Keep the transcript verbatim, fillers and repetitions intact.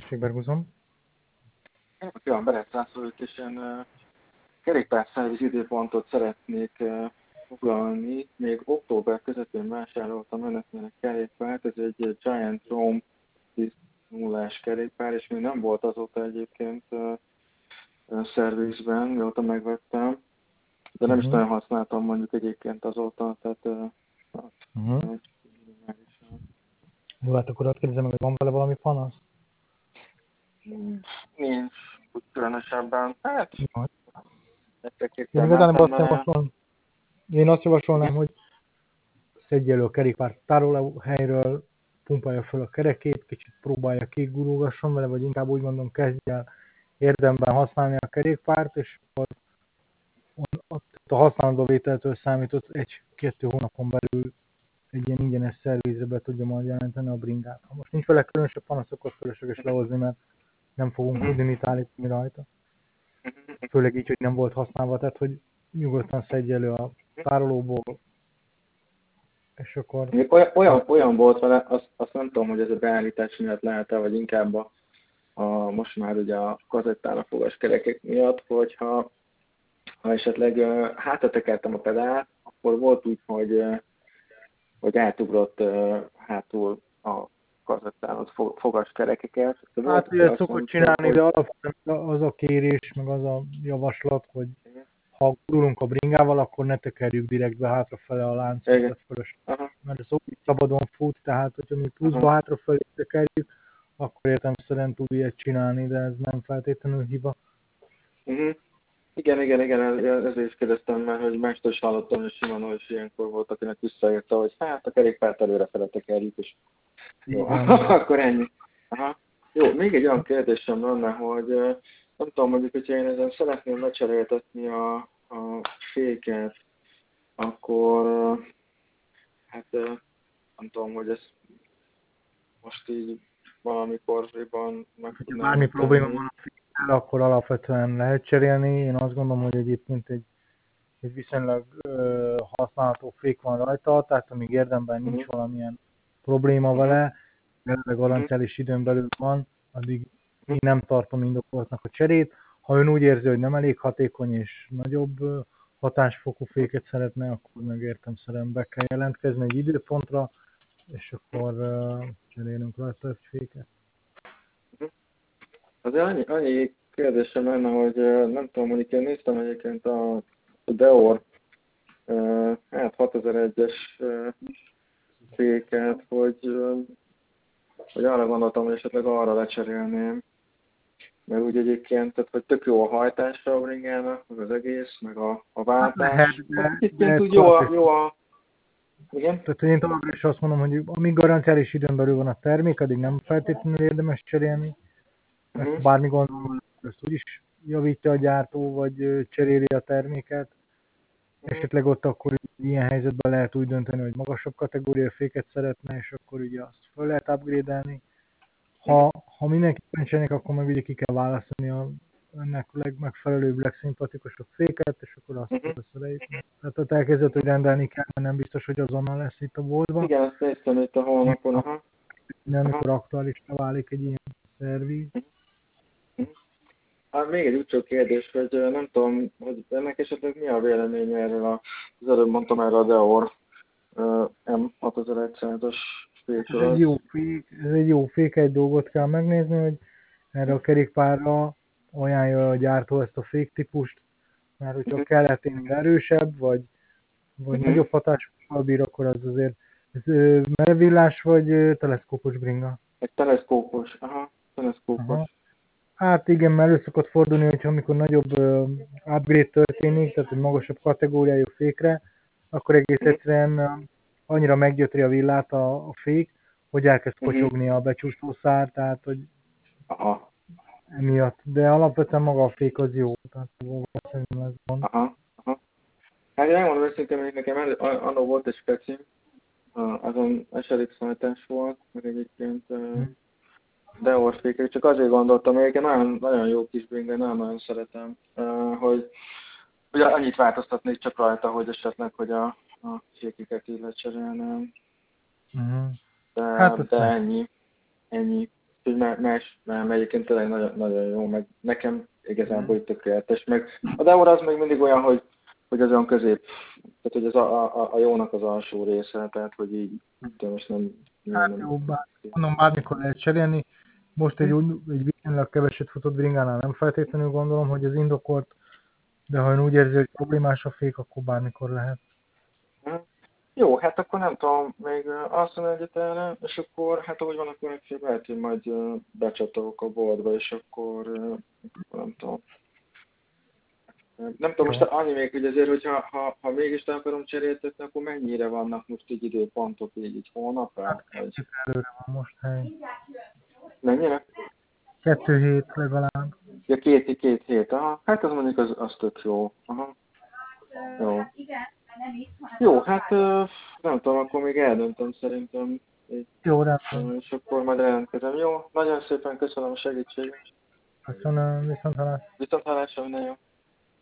Tessék, Berguzom. Olyan Berezszászolót és ilyen uh, kerékpárszerviz időpontot szeretnék uh, foglalni. Még október közepén vásároltam önöknek egy kerékpárt, ez egy Giant Rome tíz nullás kerékpár, és még nem volt azóta egyébként uh, uh, szervizben, mióta megvettem, de nem uh-huh. is nagyon használtam mondjuk egyébként azóta, tehát uh, uh-huh. Jó, hát akkor azt kérdezem meg, hogy van vele valami panasz? Nincs, úgy különösebben. Hát, én igazán azt javasolnám, én azt javasolnám, hogy szedje elő a kerékpár tárolóhelyről, pumpálja fel a kerekét, kicsit próbálja kigurulgasson vele, vagy inkább úgy mondom, kezdje el érdemben használni a kerékpárt, és akkor a használatba vételtől számított egy-kettő hónapon belül egy ilyen ingyenes szervizre be tudja majd jelenteni a bringát. Ha most nincs vele különösebb panasz, akkor fölösleges lehozni, mert nem fogunk tudni mit állítani rajta. Főleg így, hogy nem volt használva, tehát hogy nyugodtan szedje elő a tárolóból, és akkor... Olyan, olyan, olyan volt vele, azt, azt nem tudom, hogy ez a beállítás miatt lehet-e, vagy inkább a, a most már ugye a kazettára fogas kerekek miatt, hogyha ha esetleg uh, hátra tekertem a pedált, akkor volt úgy, hogy, uh, hogy átugrott uh, hátul a kazettához fogas kerekeket. Hát ugye szokott csinálni, de alapvetően az a kérés, meg az a javaslat, hogy ha gurulunk a bringával, akkor ne tekerjük direktbe hátrafele a láncot fölös. Mert ez úgy szabadon fut, tehát hogyha mi pluszba hátrafelé tekerjük, akkor értelemszerűen tud ilyet csinálni, de ez nem feltétlenül hiba. Uh-huh. Igen, igen, igen, ezért is kérdeztem már, hogy mástól is hallottam, hogy simán is ilyenkor volt, akinek visszaírta, hogy hát a kerékpárt előrefele tekerjük, és jó, akkor ennyi. Aha. Jó, még egy olyan kérdésem lenne, hogy nem tudom, mondjuk, hogyha én ezen szeretném lecseréltetni a, a féket, akkor hát nem tudom, hogy ez most így valamikoriban meg tudnám. Bármi probléma van a fékkel, akkor alapvetően lehet cserélni. Én azt gondolom, hogy egyébként egy, egy viszonylag ö, használható fék van rajta, tehát amíg érdemben nincs uh-huh. valamilyen probléma uh-huh. vele, de garanciális időn belül van, addig én nem tartom indokoltnak a cserét. Ha ön úgy érzi, hogy nem elég hatékony és nagyobb hatásfokú féket szeretne, akkor meg értelemszerűen be kell jelentkezni egy időpontra, és akkor uh, cserélünk rajta egy féket. Azért annyi, annyi kérdésem lenne, hogy nem tudom, mondjuk én néztem egyébként a Deor hát hatezer-egyes féket, hogy, hogy arra gondoltam, hogy esetleg arra lecserélném. Mert úgy egyébként, tehát, hogy tök jó a hajtása a bringának, meg az egész, meg a, a váltás. Egyébként úgy jó a, jó a... Igen? Tehát én továbbra is azt mondom, hogy amíg garanciális időn belül van a termék, addig nem feltétlenül érdemes cserélni. Mert uh-huh. bármi gondolom, ezt úgyis javítja a gyártó, vagy cseréli a terméket. Uh-huh. Esetleg ott akkor ilyen helyzetben lehet úgy dönteni, hogy magasabb kategória féket szeretne, és akkor ugye azt fel lehet upgrade-elni. Ha, ha mindenképpen cserélnek, akkor meg ugye ki kell választani a ennek legmegfelelőbb, legszimpatikusabb féket, és akkor azt uh-huh. szereljük. Tehát ott elkezdett, hogy rendelni kell, mert nem biztos, hogy azonnal lesz itt a boltban. Igen, ezt néztem itt a honlapon. Aha. Nem, amikor aktuálisra válik egy ilyen szerviz. Uh-huh. Hát még egy utolsó kérdés, hogy nem tudom, hogy ennek esetleg mi a véleménye erről a, az előbb mondtam erre a Deor M hatezeregyszázas fékről. Ez egy jó fék, ez egy jó fék, egy dolgot kell megnézni, hogy erre a kerékpárra ajánlja a gyártó ezt a féktípust, mert hogyha uh-huh. kelleténél erősebb, vagy, vagy uh-huh. nagyobb hatással bír, akkor az azért ez merevillás vagy teleszkópos bringa? Egy teleszkópos, aha, teleszkópos. Aha. Hát igen, mert elő szokott fordulni, hogyha amikor nagyobb uh, upgrade történik, tehát egy magasabb kategóriájú fékre, akkor egész uh-huh. egyszerűen uh, annyira meggyötri a villát a, a fék, hogy elkezd uh-huh. kocsogni a becsúszó szár, tehát hogy aha. emiatt. De alapvetően maga a fék az jó, tehát valószínűleg ez van. Aha, aha. Hát én elmondom őszintén, hogy nekem el, annó volt egy specim, azon es el iksz hajtás volt, meg egyébként uh, Deor fékek, csak azért gondoltam, egyébként nagyon, nagyon jó kis bringa, nagyon-nagyon szeretem, uh, hogy ugye annyit változtatnék csak rajta, hogy esetleg, hogy a, a fékeket így lecserélnem. Uh-huh. De, hát de ennyi, ennyi. úgyhogy más, már egyébként tényleg nagyon, nagyon jó, meg nekem igazából itt tökéletes, meg a Deora az még mindig olyan, hogy, hogy az olyan közép, tehát hogy az a, a, a jónak az alsó része, tehát hogy így, de most nem... Hát nem, jó, bár, mondom, bármikor lehet cserélni. Most egy, úgy, egy viszonylag keveset futott bringánál nem feltétlenül gondolom, hogy ez indokolt, de ha ön úgy érzi, hogy problémás a fék, akkor bármikor lehet. Jó, hát akkor nem tudom, még azt mondom egyet erre, és akkor, hát ahogy van, akkor egyszer lehet, hogy majd becsatolok a boltba, és akkor nem tudom. Nem tudom, most annyi még, hogy azért, hogyha ha, ha mégis te akarom cseréltetni, akkor mennyire vannak most így időpontok, így, így hónapra? Hát kettő előre van most hely. Mennyire? Kettő hét legalább. Ja, két, két hét, aha. Hát az mondjuk az, az tök jó. Aha. Jó. Jó, hát nem tudom, akkor még eldöntöm szerintem. Jó, rendben. És akkor majd jelentkezem. Jó, nagyon szépen köszönöm a segítséget. Köszönöm, viszont hallásra. Viszont hallásra, minden jó.